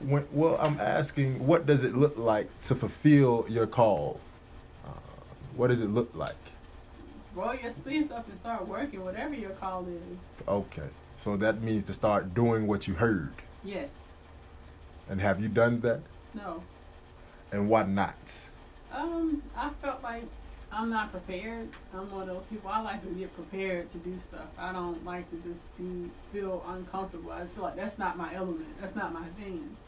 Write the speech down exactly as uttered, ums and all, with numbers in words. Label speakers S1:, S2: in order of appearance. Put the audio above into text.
S1: When, well, I'm asking, what does it look like to fulfill your call? Uh, what does it look like?
S2: Roll your sleeves up and start working, whatever your call is.
S1: Okay, so that means to start doing what you heard.
S2: Yes.
S1: And have you done that?
S2: No.
S1: And why not?
S2: Um, I felt like I'm not prepared. I'm one of those people. I like to get prepared to do stuff. I don't like to just be feel uncomfortable. I feel like that's not my element. That's not my thing.